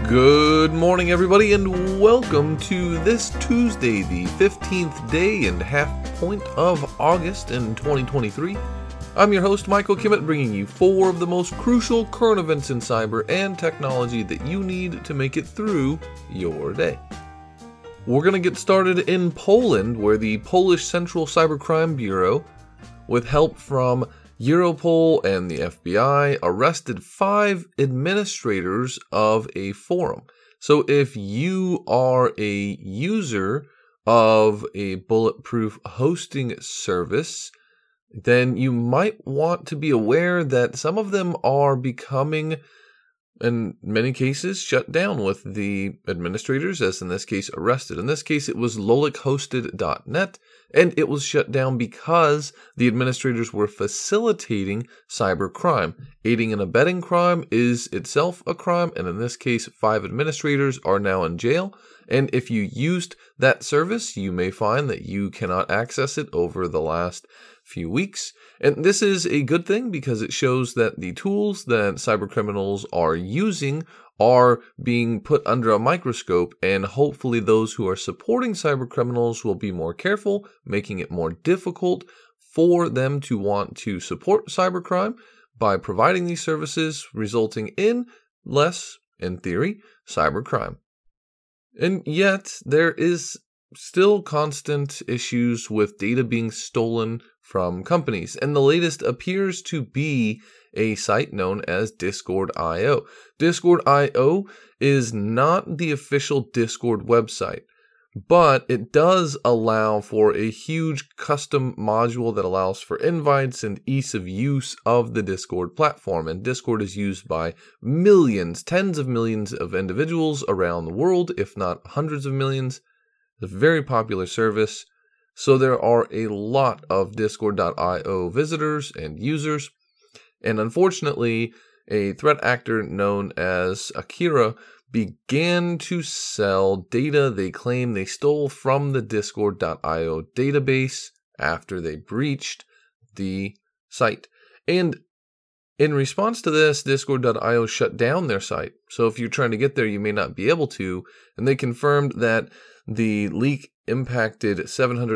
Good morning, everybody, and welcome to this Tuesday, the 15th day and half point of August in 2023. I'm your host, Michael Kimmett, bringing you 4 of the most crucial current events in cyber and technology that you need to make it through your day. We're going to get started in Poland, where the Polish Central Cybercrime Bureau, with help from Europol and the FBI, arrested 5 administrators of a forum. So if you are a user of a bulletproof hosting service, then you might want to be aware that some of them are becoming, in many cases, shut down with the administrators, as in this case, arrested. In this case, it was lolichosted.net, and it was shut down because the administrators were facilitating cybercrime. Aiding and abetting crime is itself a crime, and in this case, 5 administrators are now in jail. And if you used that service, you may find that you cannot access it over the last few weeks. And this is a good thing because it shows that the tools that cybercriminals are using are being put under a microscope, and hopefully those who are supporting cybercriminals will be more careful, making it more difficult for them to want to support cybercrime by providing these services, resulting in less, in theory, cybercrime. And yet, there is still constant issues with data being stolen from companies, and the latest appears to be a site known as Discord.io. Discord.io is not the official Discord website, but it does allow for a huge custom module that allows for invites and ease of use of the Discord platform. And Discord is used by millions, tens of millions of individuals around the world, if not hundreds of millions. It's a very popular service. So there are a lot of Discord.io visitors and users. And unfortunately, a threat actor known as Akira began to sell data they claim they stole from the Discord.io database after they breached the site. And in response to this, Discord.io shut down their site. So if you're trying to get there, you may not be able to. And they confirmed that the leak impacted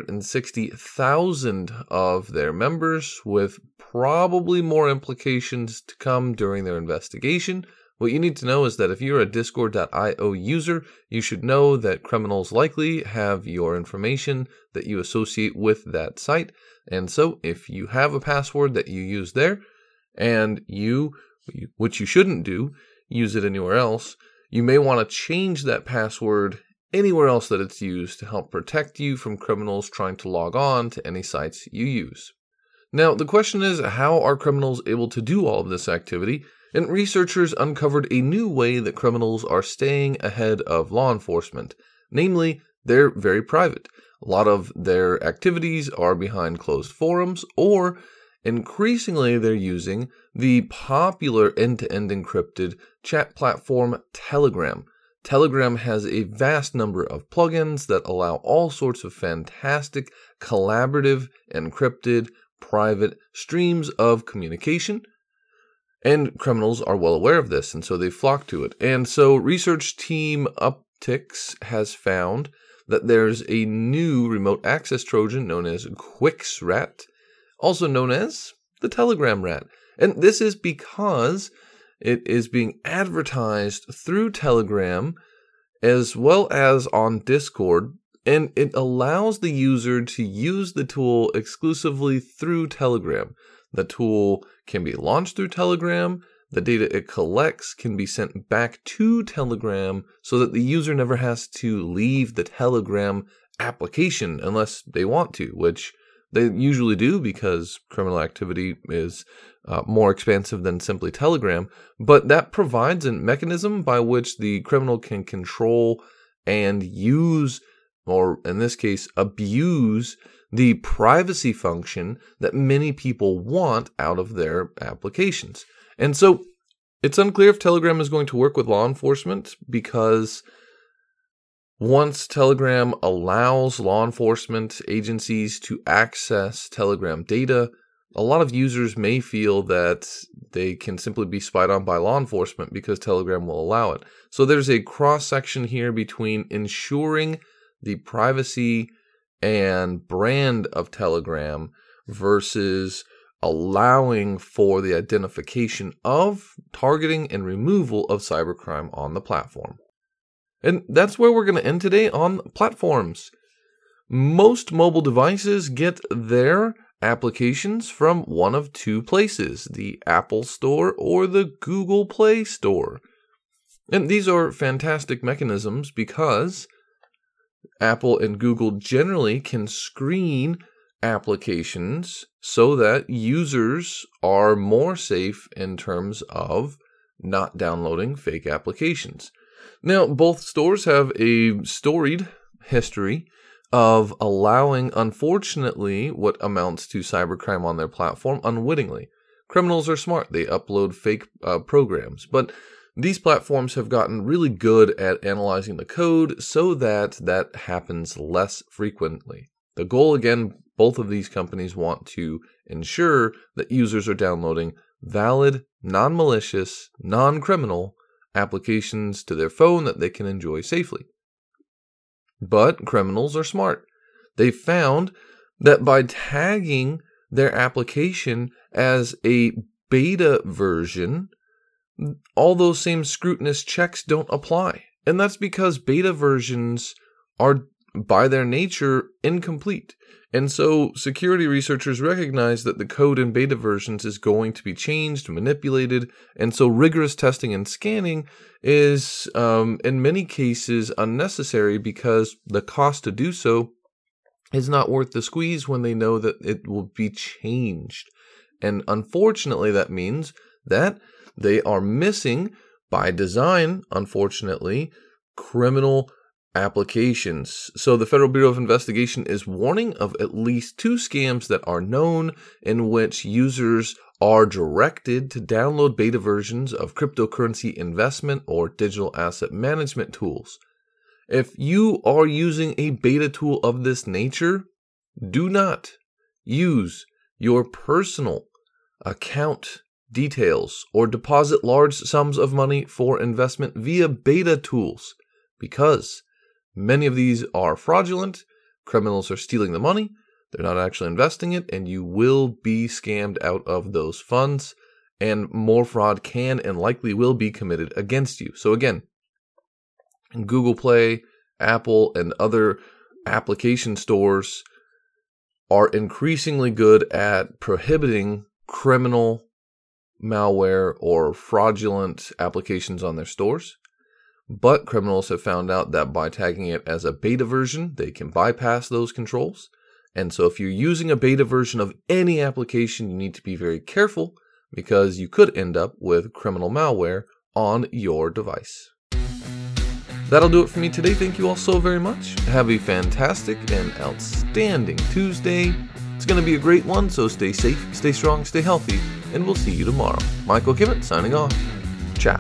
760,000 of their members, with probably more implications to come during their investigation. What you need to know is that if you're a Discord.io user, you should know that criminals likely have your information that you associate with that site. And so if you have a password that you use there, and which you shouldn't do, use it anywhere else, you may want to change that password anywhere else that it's used to help protect you from criminals trying to log on to any sites you use. Now, the question is, how are criminals able to do all of this activity? And researchers uncovered a new way that criminals are staying ahead of law enforcement. Namely, they're very private. A lot of their activities are behind closed forums, or increasingly they're using the popular end-to-end encrypted chat platform Telegram. Telegram has a vast number of plugins that allow all sorts of fantastic, collaborative, encrypted, private streams of communication. And criminals are well aware of this, and so they flock to it. And so research team Uptycs has found that there's a new remote access Trojan known as QuixRat, also known as the Telegram Rat. And this is because it is being advertised through Telegram as well as on Discord, and it allows the user to use the tool exclusively through Telegram. The tool can be launched through Telegram. The data it collects can be sent back to Telegram so that the user never has to leave the Telegram application unless they want to, which they usually do because criminal activity is more expansive than simply Telegram. But that provides a mechanism by which the criminal can control and use, or in this case, abuse the privacy function that many people want out of their applications. And so it's unclear if Telegram is going to work with law enforcement, because once Telegram allows law enforcement agencies to access Telegram data, a lot of users may feel that they can simply be spied on by law enforcement because Telegram will allow it. So there's a cross-section here between ensuring the privacy and brand of Telegram versus allowing for the identification of, targeting, and removal of cybercrime on the platform. And that's where we're going to end today on platforms. Most mobile devices get their applications from one of two places, the Apple Store or the Google Play Store. And these are fantastic mechanisms because Apple and Google generally can screen applications so that users are more safe in terms of not downloading fake applications. Now, both stores have a storied history of allowing, unfortunately, what amounts to cybercrime on their platform unwittingly. Criminals are smart. They upload fake programs. But these platforms have gotten really good at analyzing the code so that that happens less frequently. The goal, again, both of these companies want to ensure that users are downloading valid, non-malicious, non-criminal applications to their phone that they can enjoy safely. But criminals are smart. They found that by tagging their application as a beta version, all those same scrutinous checks don't apply. And that's because beta versions are, by their nature, incomplete. And so security researchers recognize that the code in beta versions is going to be changed, manipulated, and so rigorous testing and scanning is, in many cases, unnecessary because the cost to do so is not worth the squeeze when they know that it will be changed. And unfortunately, that means that they are missing, by design, unfortunately, criminal applications. So the Federal Bureau of Investigation is warning of at least 2 scams that are known in which users are directed to download beta versions of cryptocurrency investment or digital asset management tools. If you are using a beta tool of this nature, do not use your personal account details or deposit large sums of money for investment via beta tools because many of these are fraudulent. Criminals are stealing the money. They're not actually investing it, and you will be scammed out of those funds, and more fraud can and likely will be committed against you. So again, Google Play, Apple, and other application stores are increasingly good at prohibiting criminal malware or fraudulent applications on their stores. But criminals have found out that by tagging it as a beta version, they can bypass those controls. And so if you're using a beta version of any application, you need to be very careful because you could end up with criminal malware on your device. That'll do it for me today. Thank you all so very much. Have a fantastic and outstanding Tuesday. It's going to be a great one, so stay safe, stay strong, stay healthy, and we'll see you tomorrow. Michael Kimmett signing off. Ciao.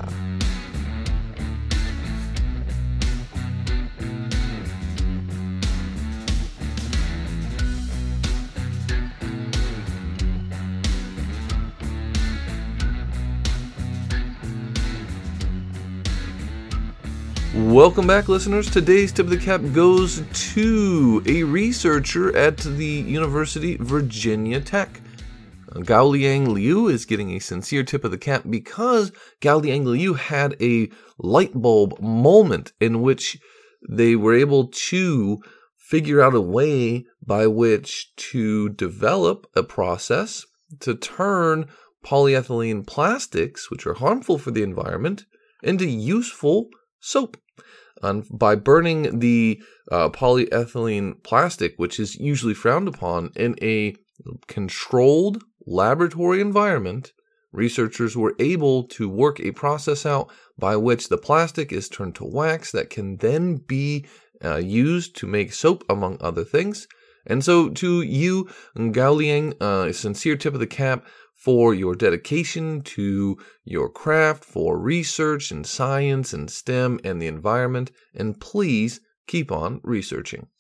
Welcome back, listeners. Today's tip of the cap goes to a researcher at the University Virginia Tech. Gaoliang Liu is getting a sincere tip of the cap because Gaoliang Liu had a light bulb moment in which they were able to figure out a way by which to develop a process to turn polyethylene plastics, which are harmful for the environment, into useful soap. By burning the polyethylene plastic, which is usually frowned upon, in a controlled laboratory environment, researchers were able to work a process out by which the plastic is turned to wax that can then be used to make soap, among other things. And so to you, Gaoliang, a sincere tip of the cap for your dedication to your craft, for research and science and STEM and the environment, and please keep on researching.